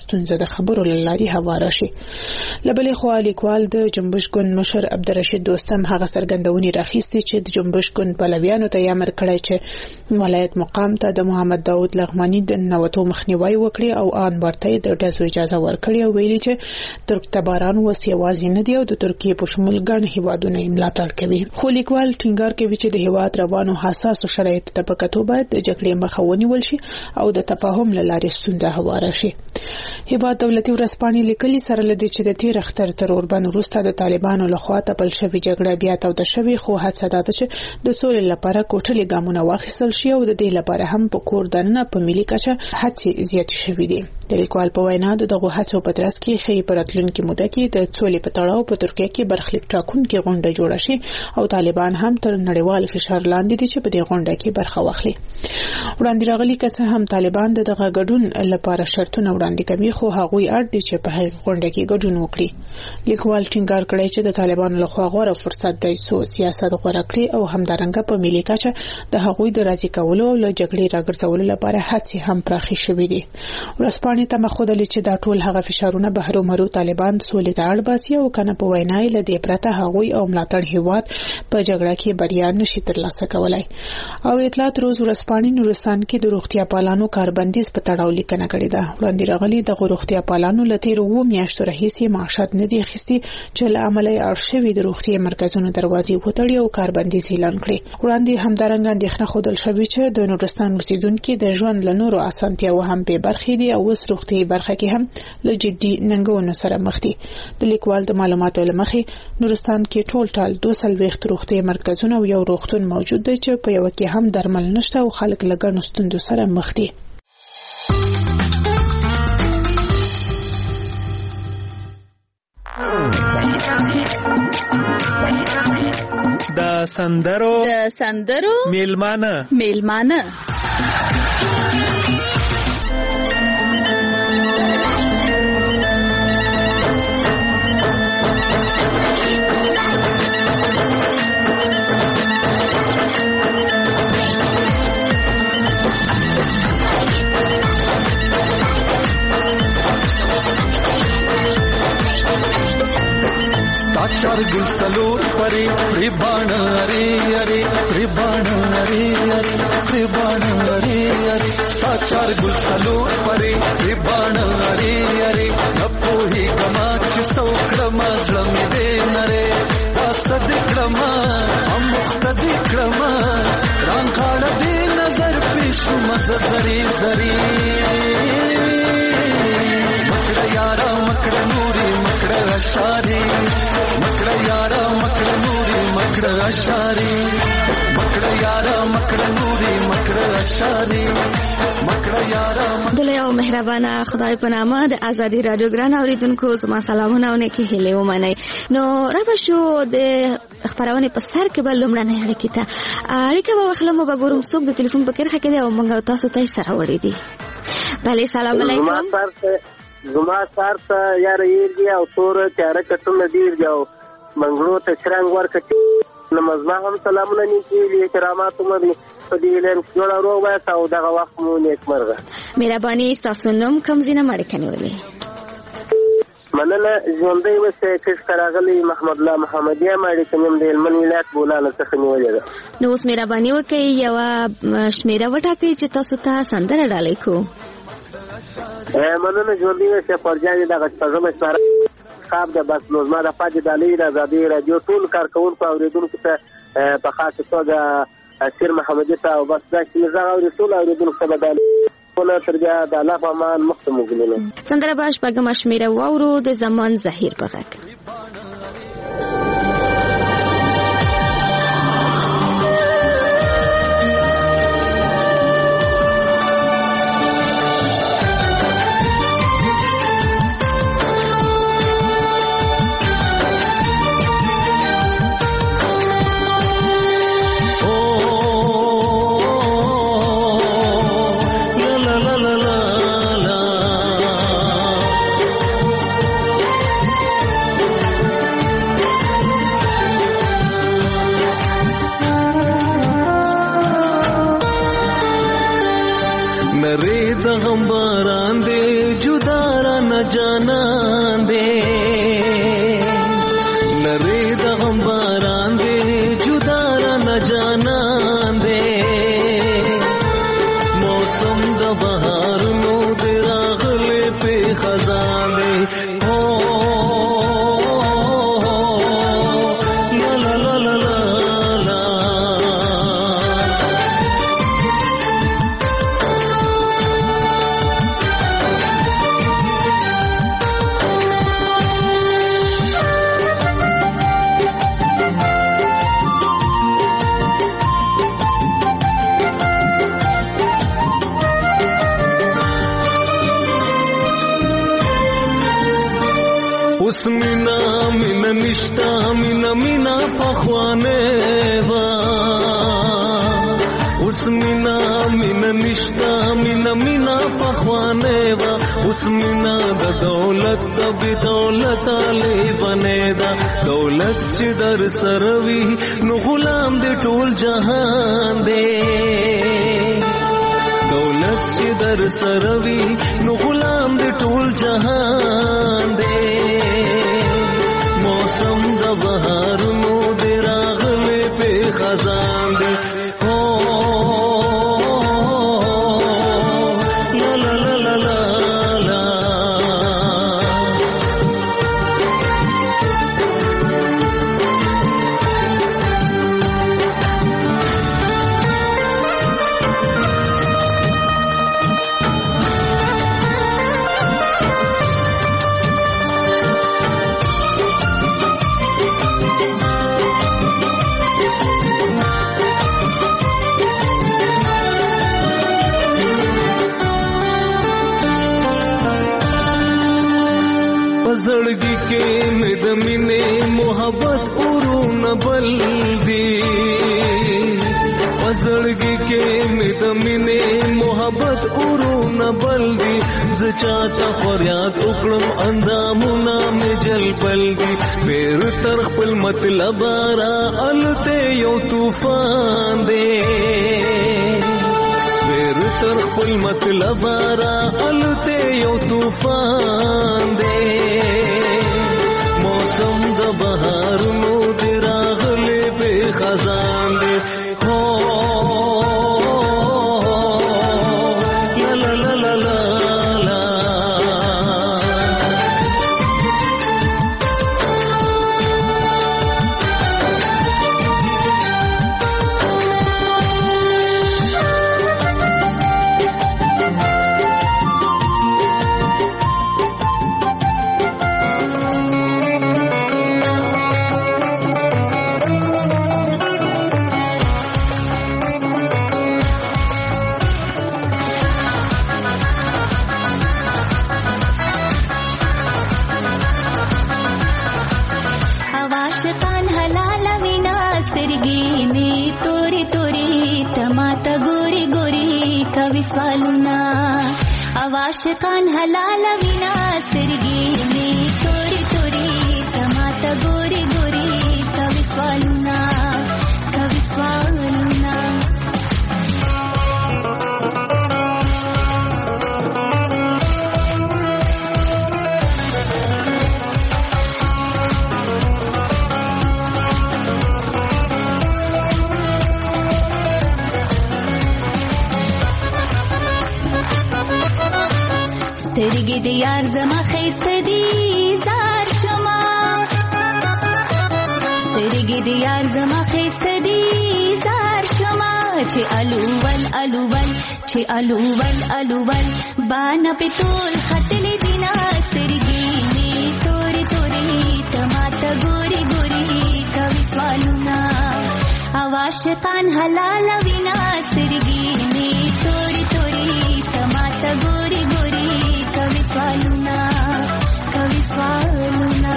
ستونزه د خبرو لاري هواره شي. لبلې خو لیکوال د جنبش ګوند مشر عبدالرشید دوستم هغه سرګندونی راخیستي چې د جنبش ګوند پلویانو ته امر کړی چې ولایت مقام ته د محمد داود لغمانی د نوټو مخنیوي وکړي او ان ورته د ډزو اجازه ورکړي او ویلي چې ترک تباران وس یوازې نه دی او د ترکیه په شمول ګڼ هیوادونه ملاتړ کوي. خو لیکوال ټینګار کوي چې د هیواد روانو حساسو شرایطو ته په کتو باید د جګړې مخه ونیول شي او د تفاهم له لارې ستونزه هواره شي. هیواد دولتي ورځپاڼې لیکلي سره لدی چې د تیر اختر تر اوربند وروسته د طالبانو لخوا تپل شوی جګړه بیا توده شوې، خو هڅه ده چې د سولې لپاره کوټلې ګامونه واخیستل شي او د دې لپاره هم په کور دننه په ملي کچه هڅې زیاتې شوې دي. د لیکوال په وینا دغه هڅو په ترڅ کې خې پرتلونکو موده کې د سولې په تړاو په ترکیه کې برخلیک ټاکونکي غونډه جوړه شي او طالبان هم تر نړیوال فشار لاندې دي چې په دې غونډه کې برخه واخلي. وړاندې راغلي کسه هم طالبان دغه ګډون لپاره شرطونه وړاندې کوي، خو هغوی اړ دي چې په هغه غونډه کې ګډون وکړي. لیکوال ټینګار کړی چې د طالبانو لخوا غوړه فرصت دی چې سیاست غوړه کړي او همدارنګه په ملي کچه د هغوی د راضي کولو او له جګړې راګرځولو لپاره هڅې هم پراخې شوې دي. ورځپاڼې ته مخودلې چې دا ټول هغه فشارونه بهر مرو طالبان سولې ته اړ باسي او کنه په وینا یې لدې پرته هغوی او ملاتړ هیواد په جګړه کې بریا نشي ترلاسه کولای. او اطلاعات روز ورځپاڼې نورستان کې د روغتیا پالانو کاربندیز په تړاو لیکنه کړې ده. وړاندې راغلي د روغتیا پالانو لتیر و میاشتو راهیسې معاشات نه دي اخیستي چې له عمله ارشوي د روغتیا مرکزونو دروازې وتړي او کاربندیز اعلان کړي. وړاندې همدارنګه اندېښنه خودل شوې چې د نورستان اوسیدونکو د ژوند له نورو اسانتیاو هم به برخې دي او اوس روغتي برخه کې هم له جدي ننګونو سره مخ دي. د لیکوال د معلوماتو لمخې نورستان کې ټول 200 روغتي مرکزونه او یو روغتون موجود دی چې په یو کې هم درمل نشته او خلک له ګڼو ستونزو سره مخ دي. د سندرو میلمانه चार गुलसलोर परे रिबाण अरे अरे रिबाण अरे अरे रिबाण अरे अरे चार गुलसलोर परे रिबाण अरे अरे नपो ही गमाच सौक्रमा जमी दे नरे असद क्रमा अमुख्तद क्रमा रांखाड़ दे नजर पेशु मजरी जरी मकड़ यारा मकड़ नूरी मकड़ अशारी मकड़ यारा मकड़ नूरी मकड़ अशारी मकड़ यारा मकड़ नूरी मकड़ अशारी मकड़ यारा دلای او مهربانه خدای په نامه د ازادي رادیو ګران اوریدونکو زما سلامونه او نیکی هیله ومنئ. نو را بشو د خبرونه په سر کې بل لمړنه اړیکه ته اړیکه به وخلم به ګورم څوک د ټلیفون په کرخه کې دی او موږ تاسو ته سره وړي دي. بله سلام علیکم. زما سار ته یار یې او تور تیار کټونه دیر جاو منګلو ته شرنګ ورکټ نمازما هم سلامونه نیکی کرامات مې په دې لن جوړ ورو وای او دغه وخت مو نیک مرغه. مهرباني تاسو نوم کوم زینه مړ کنيولې مننه ژوندۍ وسه کښ کراغلی محمد الله محمدیه مړ کنیم د علم ولایت بولاله څخه نیولې ده. نو اوس مهرباني وکړئ یو شمیره وټاکئ چې تاسو ته سندره ډالۍ کو. مننه ژوندۍ وسه پرځای دغه څنګه سره خاب د بس لوزما د پاتې دالي د ازادي رادیو ټول کارکونکو اوریدونکو ته په خاصه توګه سیر محمدي ته او بس دا چې زغ اوریدل اوریدونکو ته بدل کوله تر بیا د الله په امان مخته موږ سندره باش پګه مشمیره وورو د زمان زهیر بغک. न जानान दे लरे दगम बारान दे जुदारा न जानान दे मौसम द बहार नो दे रागले पे खजान दे उसमिना मिन निष्ठा मिना मिना पखवाने वा उसमिना मिन निष्ठा मिना मिना पखवाने वा उसमिना द दौलत द बिदौलत आले बने दा दौलत चिदर सरवी नु गुलाम दे टोल जहान दे दौलत चिदर सरवी नु गुलाम दे टोल जहान दे मौसम द बहार नो दे रागले पे खजान दे हो ला ला ला ला ला ला पजड़गी के मिदमिने मोहब्बत उरू न बल्दी पजड़गी के मिदमिने मोहब्बत उरू न बल्दी जचाता फरियाद उकड़म अंदामुना में जल बल्दी पेर तरखपल मतलबारा अलते यो तूफान दे तरखपल मतलबारा अलते यो तूफान दे मौसम द बहार नो दे रागले पे खजान दे हो ला ला ला ला ला ला आवाशकान हलाल विना सिरगी में तोरी तोरी टमाटा गोरी गोरी कवि स्वालुना कवि स्वालुना ترگی دیار زما خیستدی زار شما ترگی دیار زما خیستدی زار شما چه الوول الوول چه الوول الوول بانا پتول خطلی دینا ترگی نی توری توری टमाटा गोरी गोरी कवि स्वालुना आवाशकान हलाल विना तिरगी में तोरी तोरी टमाटा गोरी गोरी कवि स्वालुना कवि स्वालुना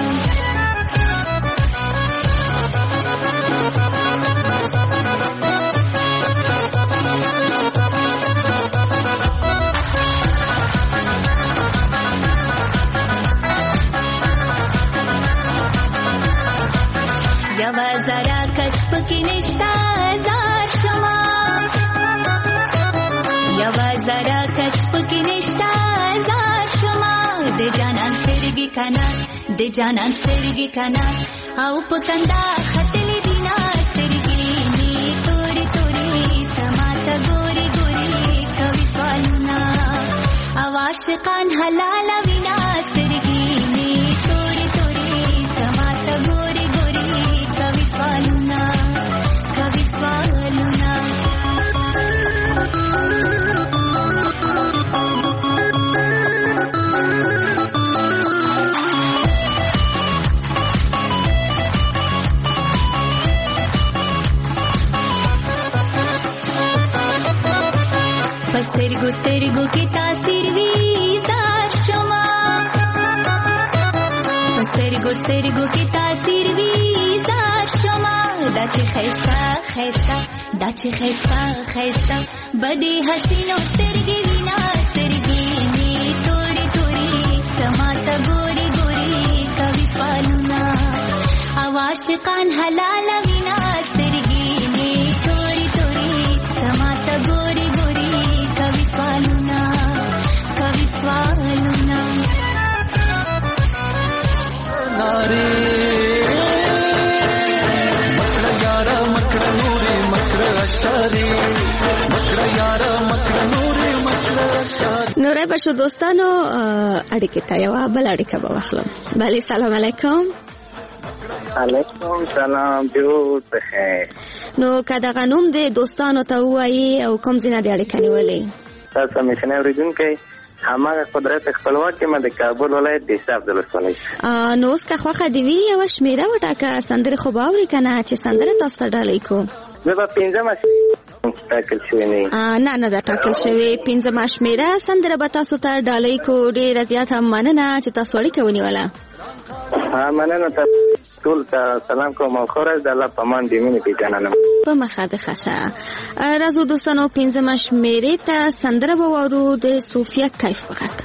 यवा जरा कच्प की निष्ठा जार शमा यवा जरा कच्प की निष्ठा जार शमा दे जाना سترګې کنا د جانان سترګې کنا او پکندا خطلې دینا سترګې می توري توري تماته ګوري ګوري کوي سوالونه او عاشقان حلال وینا سترګې می توري توري تماته ګوري ګوري کوي سوالونه کوي سوالونه سترګو سترګو کې تاثیر وی زار شما سترګو سترګو کې تاثیر وی زار شما دا چې خیستا خیستا دا چې خیستا خیستا بدی حسینو سترګې وینا سترګې می توري توري تماته ګوري ګوري کوي سوالونه او عاشقان حلال وینا سترګې می توري توري تماته ګوري کوي سوالونه کوي سوالونه ناري مکړه یارا مکړه نوري مکړه اشاري مکړه یارا مکړه نوري مکړه اشاري نورای بشو دوستانو اړیکې ته یو بل اړیکه به واخلم. بله سلام علیکم. علیکم سلام جو بخیر. نو که دغه نوم د دوستانو ته ووایي او کوم ځای نه دې اړیکه نیولې؟ تاسو همیشنی اورېدونکی هماغه قدرت خپلواکي ما د کابل ولایت د حساب د ولسوالۍ. نو اوس که خوښه دې وي یوه شمېره وټاکه سندرې خو به اوري که نه چې سندره تاسو ته ډالۍ کړو. زه به 5مه ټاکل شوې نه ده ټاکل شوې. 5مه شمېره سندره به تاسو ته ډالۍ کړو. ډېره زیاته مننه چې تاسو اړیکه ونیوله. مننه ټول ته سلام کوم او ښه ورځ د الله په امان دې مینې پېژنم په مخه د ښه. راځو دوستانو 5مه شمېرې ته سندره به واورو د صوفیه کیف په غږ.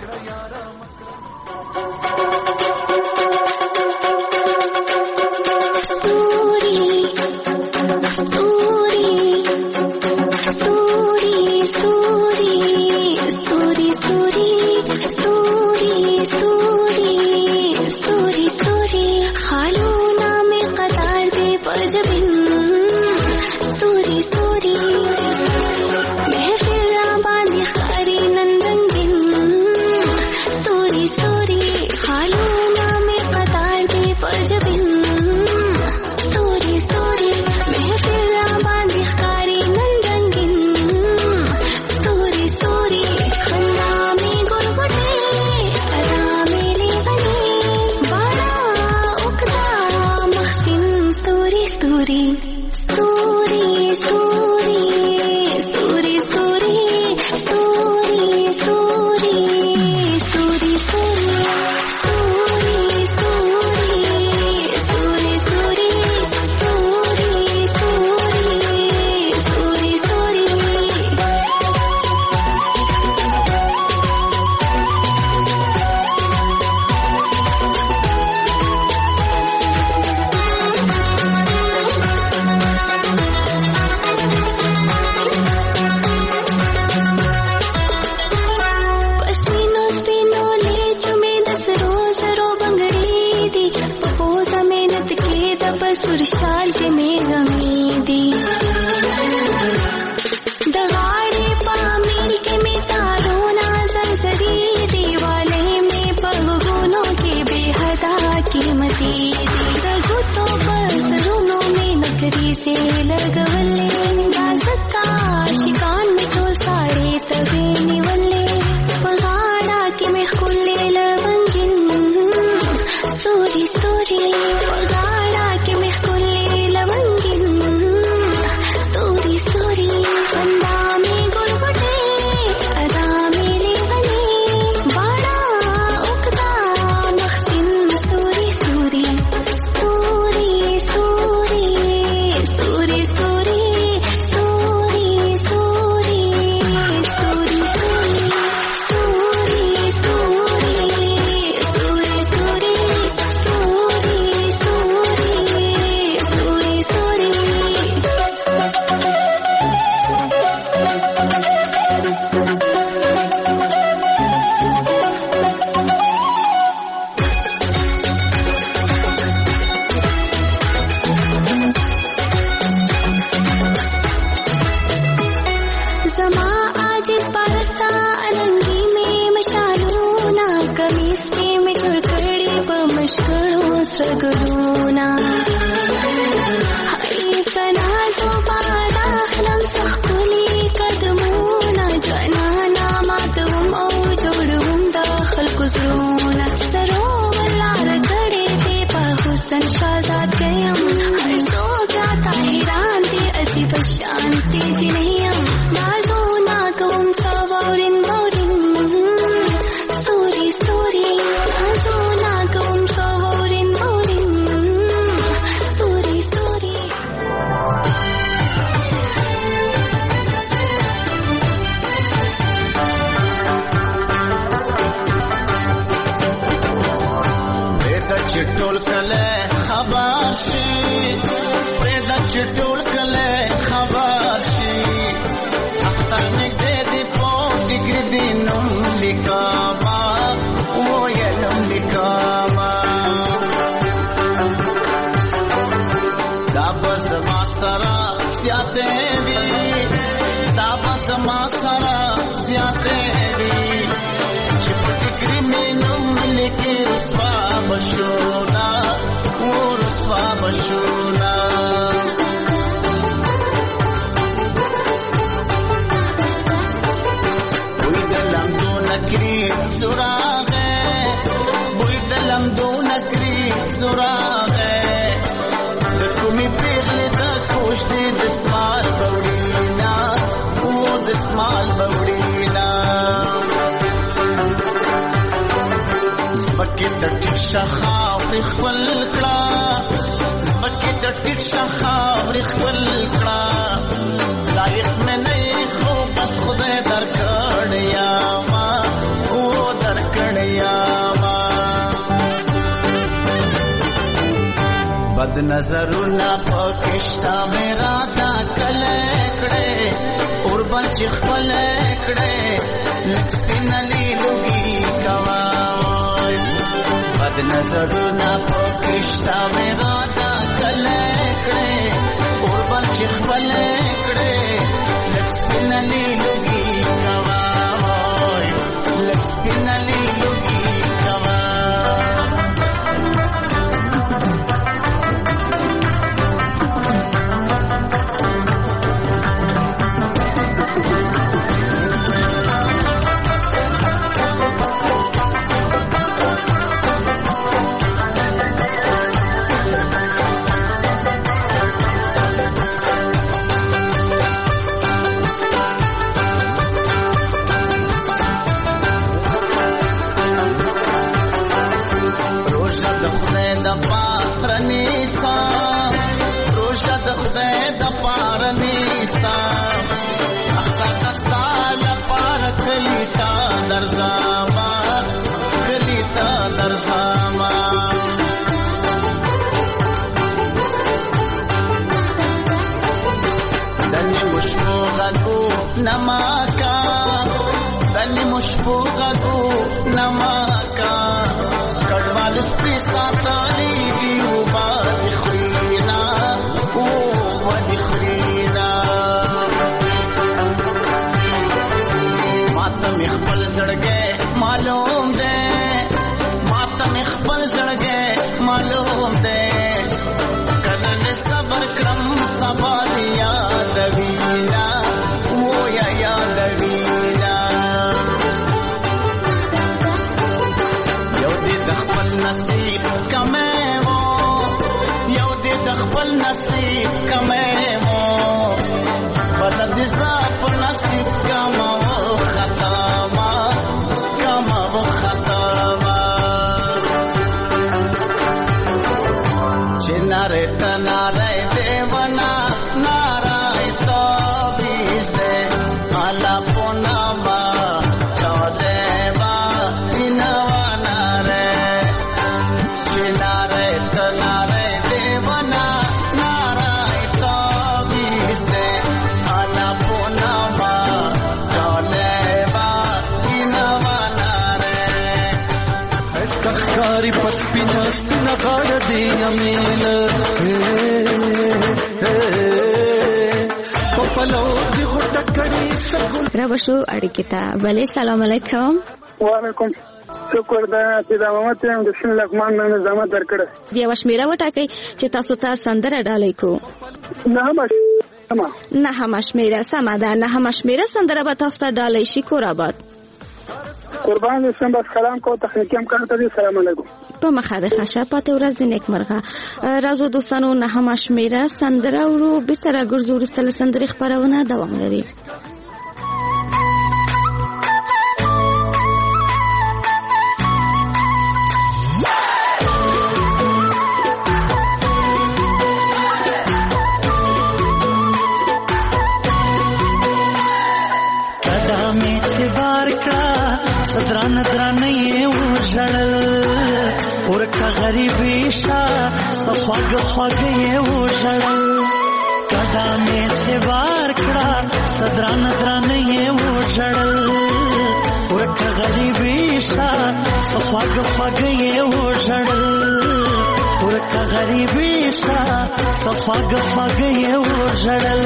story سره ګلونه هی کنا زباده اخلم څخپلې قدمونه جانانا ماتوم او جوړوم د خلکو زړونه سروور لاره کړې دې په حسن شهزاد یم هر څوک راته حیران دي اسې په شانتې جنۍ یم نازونه کوم ساورین باورین ستوري ستوري نازونه کوم ساورین باورین ستوري ستوري چټول کله خبر شي پرېدا چټول کله خبر شي اختر نګدې دې په ډګر دې نوم لیکما او یې نوم لیکما دا بس ما سره سیاته وی دا بس ما سره سیاته وی چې په ډګر مې نوم لیکي بشونا ورسوا بشونا بوی دلم دو نکری سراغه بوی دلم دو نکری سراغه دکمی پیغلی دا کوشتی دسمال بوڑینا او دسمال بوڑینا زبکی د ټیټ شخاورې خپل کړه زبکی د ټیټ شخاورې خپل کړه لایق مې نه خو بس خدای درکړی یاما او درکړی یاما بد نظرونه پکشتا مې راته کله کړې اور بچ خپل کړې لږ سپینلي لوګي کوا بد نظرونه پکشتا مې راته کله کړې اور بچ خپل کړې لږ سپینلي لوګي کوا لږ سپینلي لوګي کوا روشا د خدای د پارنیستا اختا کستا لپار کلیتا درزاما کلیتا درزاما دنی مشفو غگو نماکا دنی مشفو غگو نماکا کڑوال سپی ساتالی دیو بادی خرینا او بادی خرینا ماتم اخبل زڑگے معلوم دے ماتم اخبل زڑگے معلوم دے کرن صبر کرم سبال یاد وینا او یا یاد وینا یو دی دخبل نصیب کمے وہ یو دی دخبل نصیب کمے وہ بدل ذاپ نصیب کما وہ خطاما کما وہ خطاما چنارے تنارے دیونا نارائے تو بیسے آلا پوناما چودے با انوانا رے چنارے تنارے دیونا نارائے تو بیسے آلا پوناما چودے با انوانا رے استخاری پسپینا سپینا غاڑ دی امیل را بشو اړیکې ته بلې سلام علیکم وعلیکم شکر دا چې دا محمد ته د شین لغمان نه نظامت درکړه. بیا وشمیره وټاکئ چې تاسو ته سندره ډالۍ کو. نهمه شمیره سمه ده. نهمه شمیره سندره به تاسو ته ډالۍ شي. کور آباد. قربان شم. بس سلام کو تخنیکی هم کار ته دي. سلام علیکم. په مخه د خشه پاتې ورځ د نیکمرغه. راځو دوستانو نهمه شمیره سندره ورو بیرته راګرځو. وروسته له سندرې خپرونه دوام لري. دران دران یې وژړل ورکه غریبي شا صفاګ خواږ یې وژړل قدمې چې بار کړه دران دران یې وژړل ورکه غریبي شا صفاګ خواږ یې وژړل ورکه غریبي شا صفاګ خواږ یې وژړل.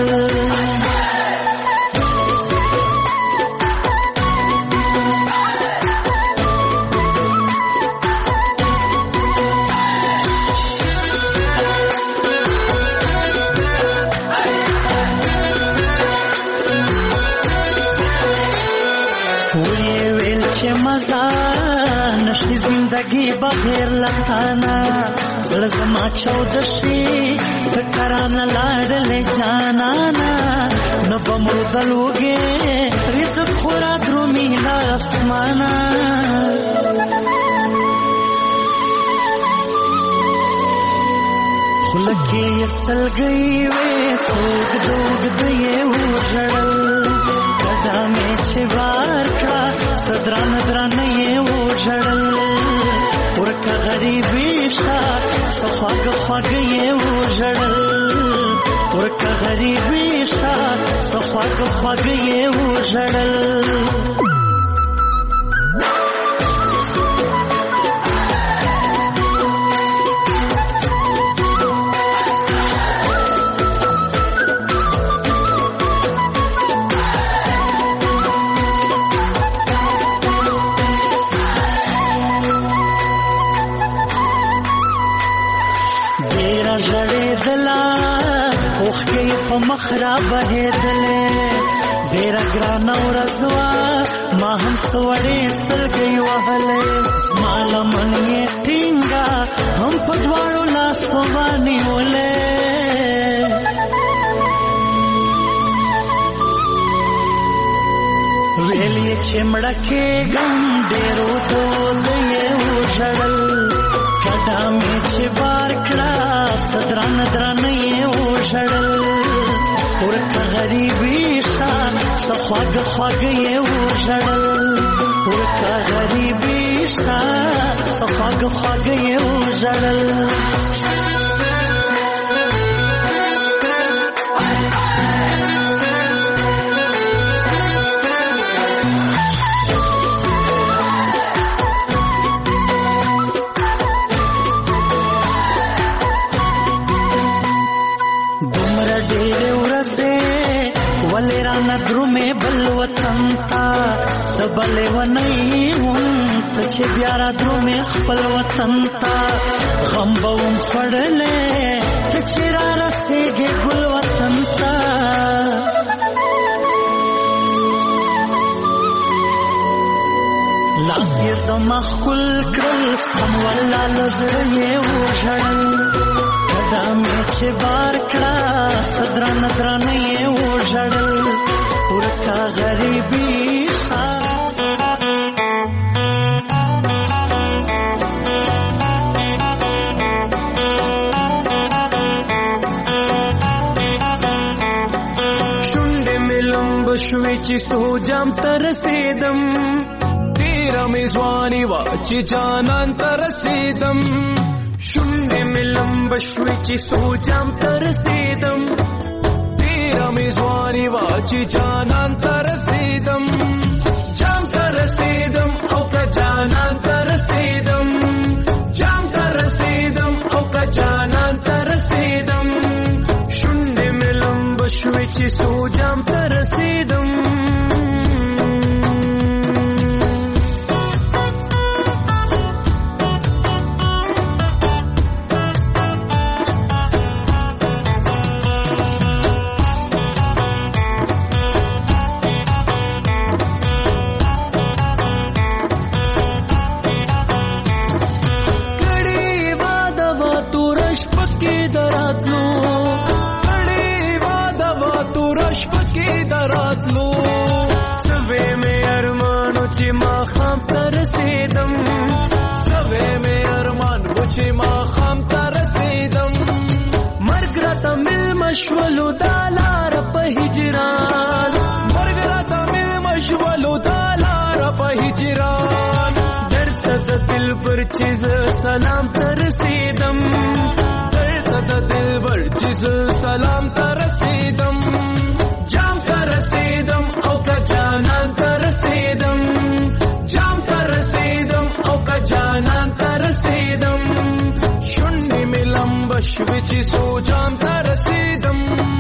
زندگی بغیر لتانا زړه زما چودشي فکران لاړلې جانانا نه بمردلوږي رزق خورا درومي لا اسمانا خلکې سلګي وې سوګ دوګ دې وژړل قدمې چې بار کړه صدران دران یې وژړل ورکه غریبي شا صفاګ خواږ یې وژړل ورکه غریبي شا صفاګ خواږ یې وژړل. مخرا بهدلې ډېر ګران ورځوا ما هم سوړې سلګي وهلې مال منې ټینګا هم په دواړو لاسو باندې ولې ویلې چې مړکه ګم ډېرو دولې وژړل قدمې چې بار کړه صدران دران یې وژړل ورکه غریبي شا صفاګ خواږ یې وژړل ورکه غریبي شا صفاګ خواږ یې وژړل. درومې بل وطن تا سبلې ونی هم ته چې بیا را درومې خپل وطن تا غم به وم خړلې ته چې را رسېږې ګل وطن تا لاس یې زما ښکل کړل سم والله له زړه یې وژړل قدمې چې بار کړه صدران دران یې وژړل ورکه غریبي شا شونډې مې لمبه شوې چې سوجام ته رسېدم تېره مې ځواني وه چې جانان ته رسېدم شونډې مې لمبه شوې چې سوجام ته رسېدم مې ځواني وه چې جانان ته رسېدم جام ته رسېدم او که جانان ته رسېدم جام ته رسېدم او که جانان ته رسېدم شونډې مې لمبه شوې چې سو جام ته رسېدم راتلو کړي واده وا تورش پکې دراتلو سوي مې ارمانو چې ما خام تر رسیدم سوي مې ارمان چې ما خام تر رسیدم مرګ راته مل مشولو دالار په هجران مرګ راته مل مشولو دالار په هجران درته دل پر چیز سلام تر رسیدم درته دل پر چیز سلام تر رسیدم جام تر رسیدم او کا جانان تر رسیدم جام تر رسیدم او کا جانان تر رسیدم شونډې مې لمبه شوې چې سو جام تر رسیدم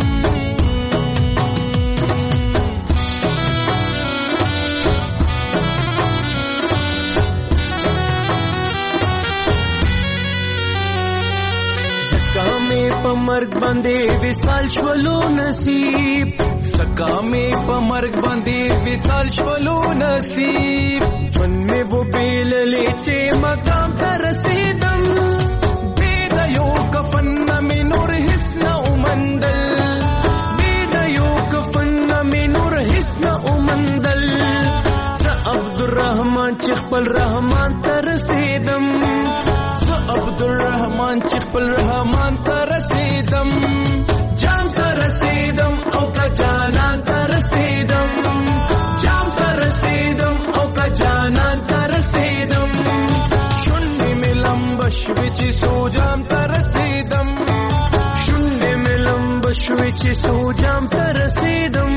په مرګ باندې وصال شولو نصیب سکا مې په مرګ باندې وصال شولو نصیب چون مې وو بیللې چې مقام ته رسیدم بې د یو کفن مې نور هیڅ نه ومندل بې د یو کفن مې نور هیڅ نه ومندل زه عبدالرحمن چې خپل رحمان ته رسیدم عبدالرحمن چې خپل رحمان ته رسیدم جام ته رسیدم او کا جانان ته رسیدم جام ته رسیدم او کا جانان ته رسیدم شونډې مې لمبه شوې چې سو جام ته رسیدم شونډې مې لمبه شوې چې سو جام ته رسیدم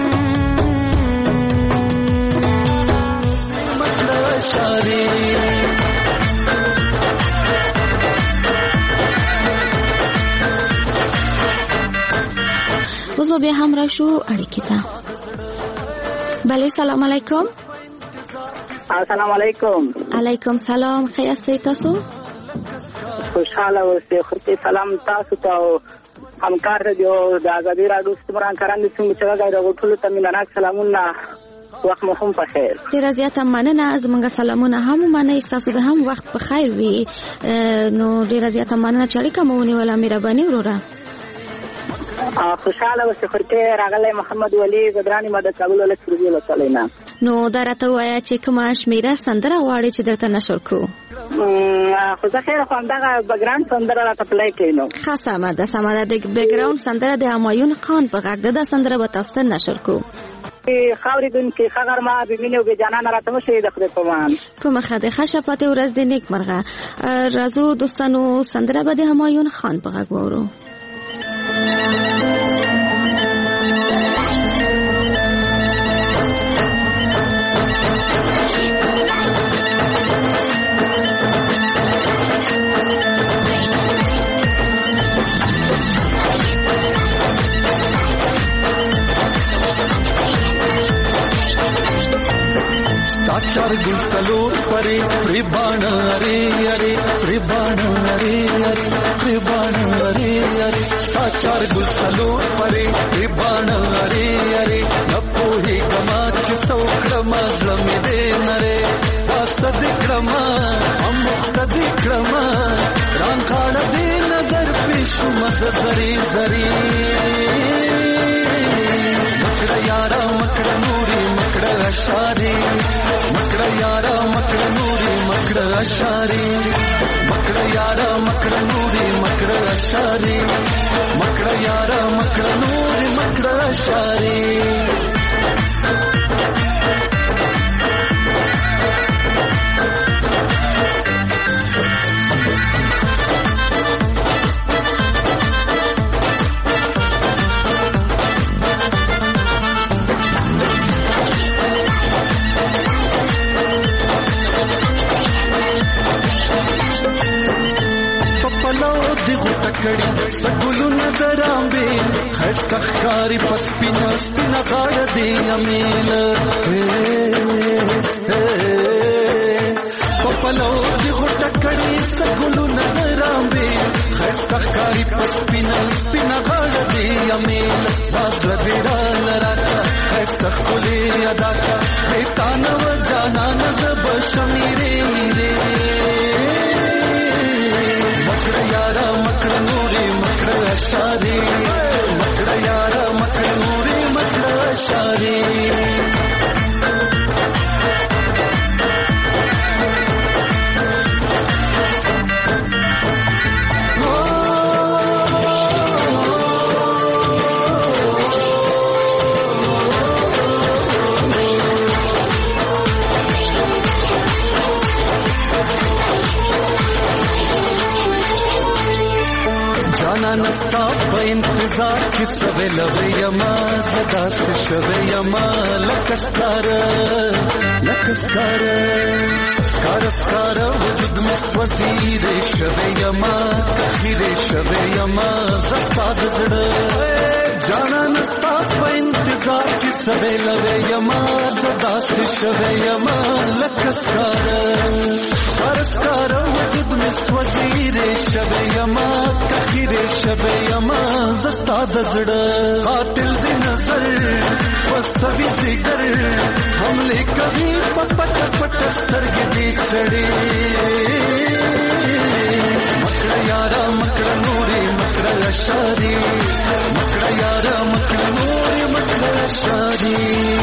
مطلب شاري اوس به بیا هم راشو اړیکې ته. بله سلام علیکم. السلام علیکم. علیکم سلام. ښه یاستئ تاسو؟ خوشحاله اوسئ. خو سلام تاسو ته او همکار رادیو د ازادي راډیو ستمران کاران دي څنګه چې راغی د ټولو ته مینناک سلامونه وخت مو هم په خیر. ډېره زیاته مننه. زموږ سلامونه هم ومنئ. ستاسو د هم وخت په خیر وي. نو ډېره زیاته مننه چې اړیکه مو ونیوله. مهرباني وروره. خوشحاله اوسئ. خورته راغلی محمد ولی زدرانی ما د کابل ولایت سروبي ولسوالۍ نه. نو دا راته ووایه چې کومه شمېره سندره غواړې چې درته نشر کړو؟ خو زه خیر خو همدغه بګراونډ سندره راته پلی کوي. نو ښه سمه ده سمه ده. د بګراونډ سندره د همایون خان په غږ ده. دا سندره به تاسو ته نشر کړو. ښه اورېدونکي ښه غرمه بېمینې او بېجانانه راته وشئ د خدای په امان. کومه ښه ده. ښه شپه ورځ د نیکمرغه. راځو دوستانو سندره به د همایون خان په غږ واورو. चार गुसलोर परे रिबाण अरे अरे रिबाण अरे अरे रिबाण अरे अरे चार गुसलोर परे रिबाण अरे अरे नपोही गमाच सौख्रमा जमी नरे वासद क्रमा अमुख्तद क्रमा रांखाड़ दे नजर पेशु मजरी जरी मकड़ यारा मकड़ नूरी मकड़ अशारी मकड़ यारा मकड़ नूरी मकड़ अशारी मकड़ यारा मकड़ नूरी मकड़ अशारी मकड़ यारा मकड़ नूरी मकड़ अशारी سکولو نظرامبے خیستا خکاری پسپینا سپینا غاڑ دینا میل پپلو دی غٹا کڑی سکولو نظرامبے خیستا خکاری پسپینا سپینا غاڑ دینا میل باز لدیرا لراکا خیستا خلی ادا کا بیتانا و جانا نزب شمیرے میرے مکڑ یارا مکڑ نوری مکڑ شاري مکړه یار مکړه نوري مکړه شاري नस्ता په انتظار کې سوي لوي یما زدا شوي یما لکسکار سکار وجود مسوځي دې شوي یما کخیره شوي یما زستا زړه جانا نستا په انتظار کې سوي لوي یما زدا شوي یما لکسکار وجود مسوځي دې شوي یما کخیره شبه یما زستا دزړه قاتل دی نظر وسوي ذکر حمله کوي پټ پټ سترګې دې چړې مکړه یارا مکړه نوري مکړه شاري مکړه یارا مکړه نوري مکړه شاري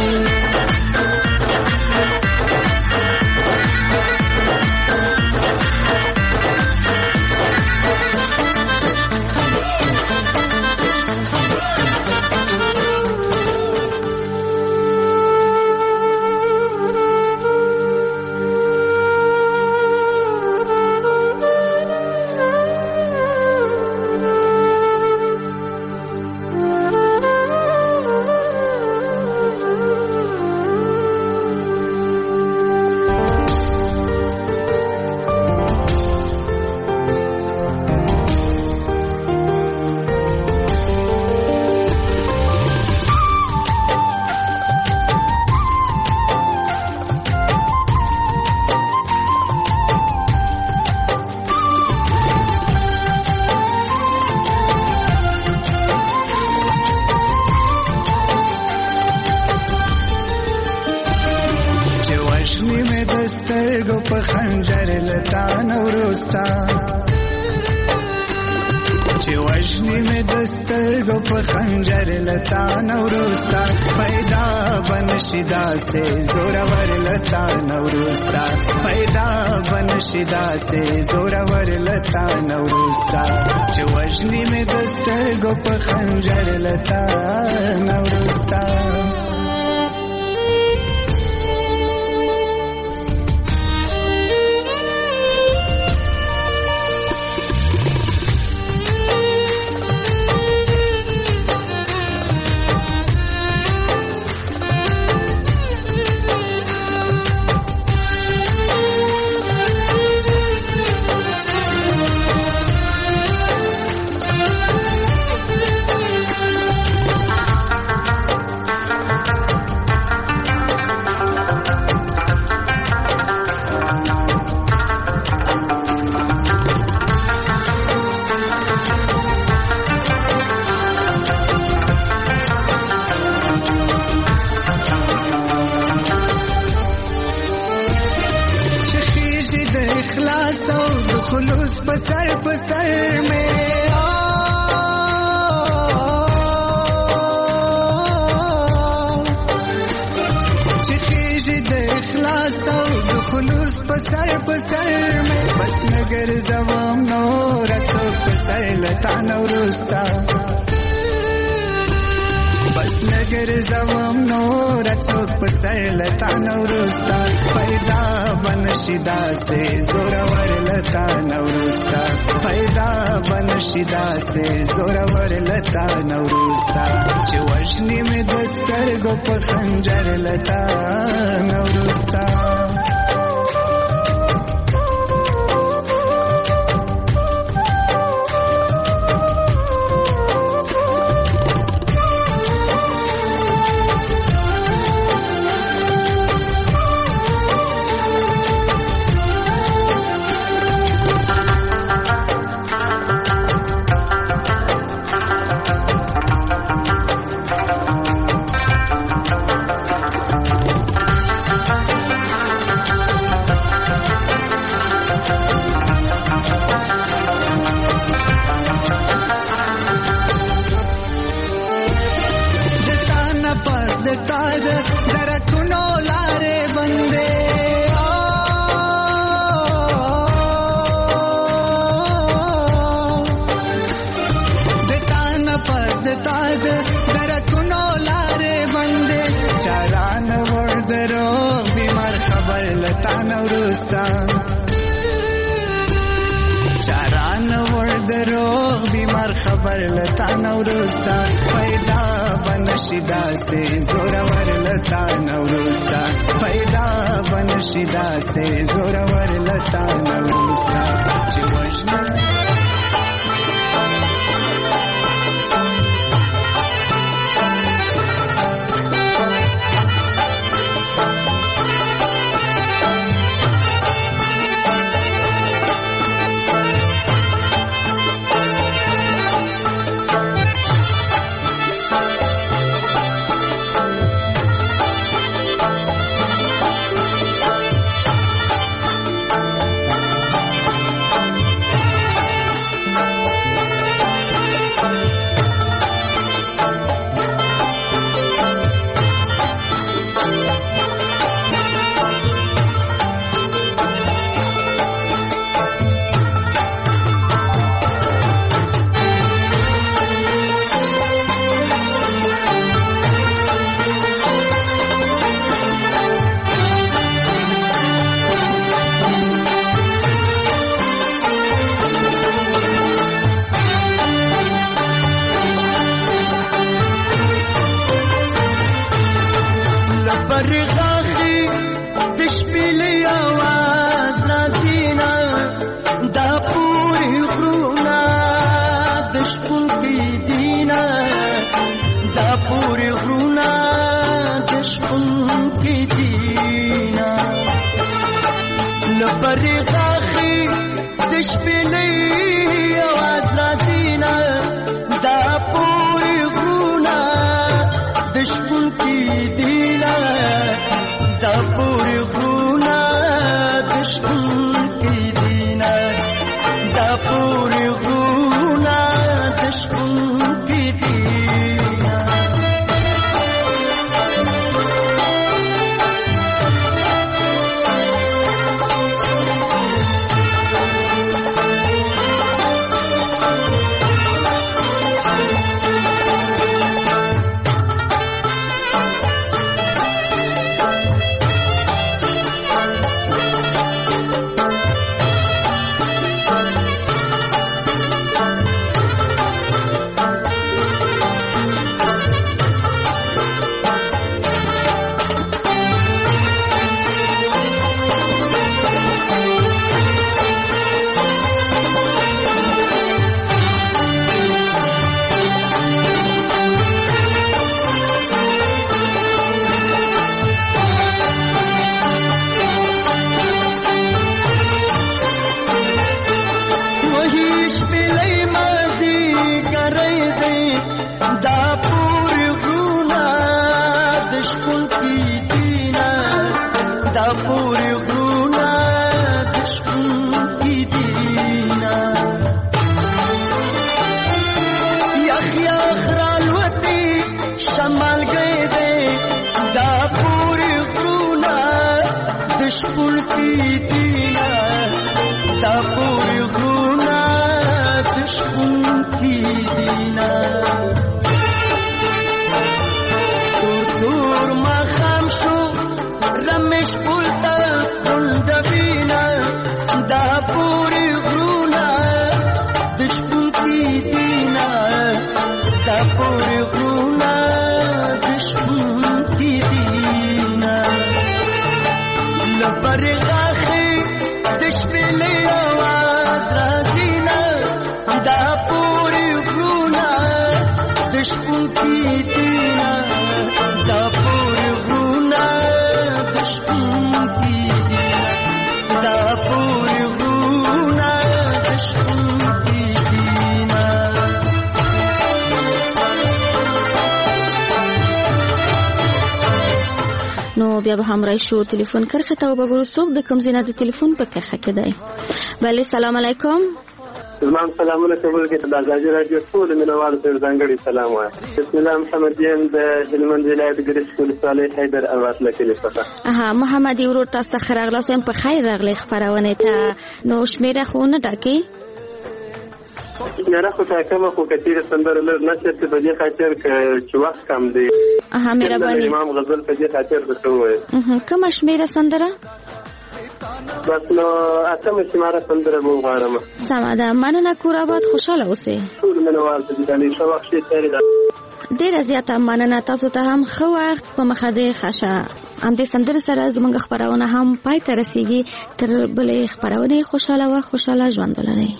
शिदा से जोरावर लता नवरुस्ता पैदा बन शिदा से जोरावर लता नवरुस्ता जो वजनी में दस्तर गोप खंजर लता नवरुस्ता खुलूस पसर में चिखीज इखलास खुलूस पसर में बस नगर जवाम नो रचो पसर लता नवरुस्ता बस नगर जवाम नो रचो पसर लता नवरुस्ता पैदा बन शिदा से जोरावर लता नवरुस्ता पैदा बन शिदा से जोरावर लता नवरुस्ता जो वजनी में दस्तर गोप खंजर लता नवरुस्ता نور دروغ بیمار خبر لتا نوروستا پیدا بنشدا سے زورور لتا نوروستا پیدا بنشدا سے زورور لتا نوروستا چې وژنه بیا به هم راشو تلیفون کرخه ته وګورو څوک د کوم ځای نه د تلیفون په کرخه کې دی. بله سلام علیکم. زمام سلامونه کوم کې د ازادي رادیو ټول مینوالو ته ځانګړي سلام وایم. بسم الله محمد یم د هلمند ولایت ګرشک ولسوالۍ حیدر آباد له کلیفه. محمد ورور تاسو ته راغلاست په خیر راغلی خبرونه ته نو شمیره خو نه ډاکي. شمیره خو کومه خو کثیر سندره نشته په دې خاطر چې وخت کم دی. مهرباني. امام غزل په دې خاطر څه وایي. کومه شمیره سندره؟ بس نو اتمه سماره سندره مو غواړم. سمه ده، مننه. کور آباد، خوشاله اوسئ. ټول منوال ته د ښه وخت تیرې ده. ډیره زیاته مننه. تاسو ته هم ښه وخت په مخه دی. ښه همدې سندرې سره زموږ خپرونه هم پای ته رسیږي. تر بلې خپرونې خوشاله وخت، خوشاله ژوند ولرئ.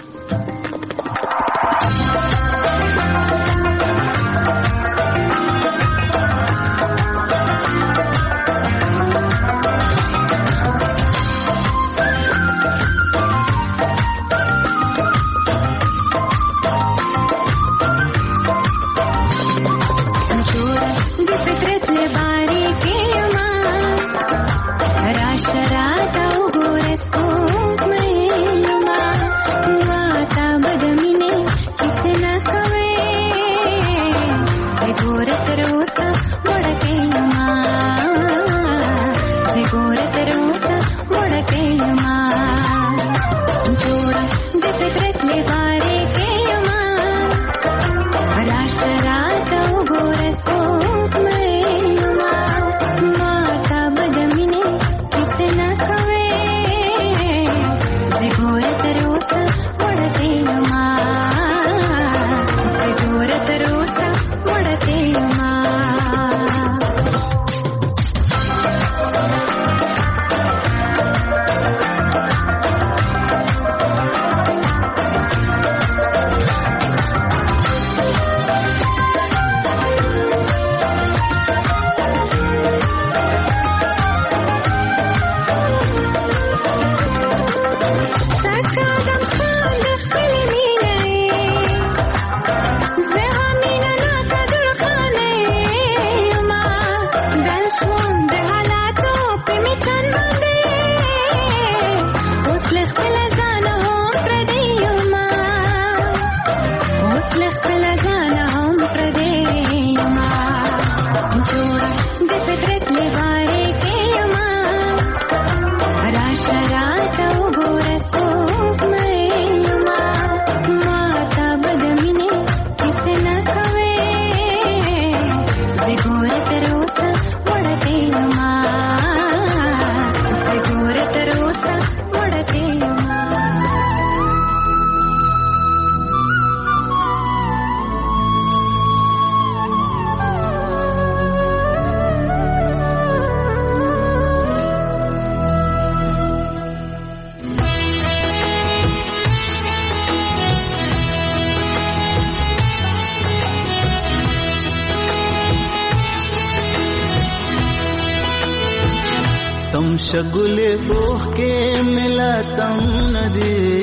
शगुले ओह के मिला तम नदी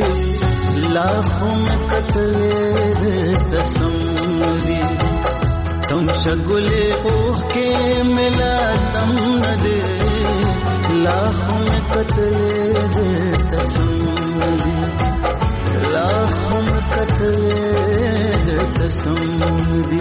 लाखों में कतले तसम्मदी तुम शगुले ओह के मिला तम नदी लाखों में कतले तसम्मदी लाखों में कतले तसम्मदी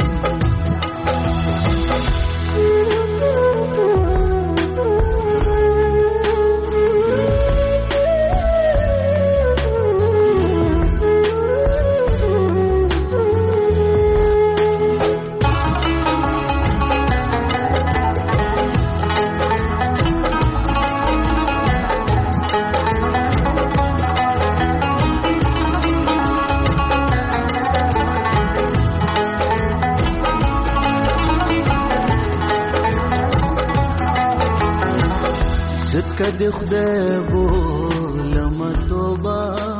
کد خدای بولم توبه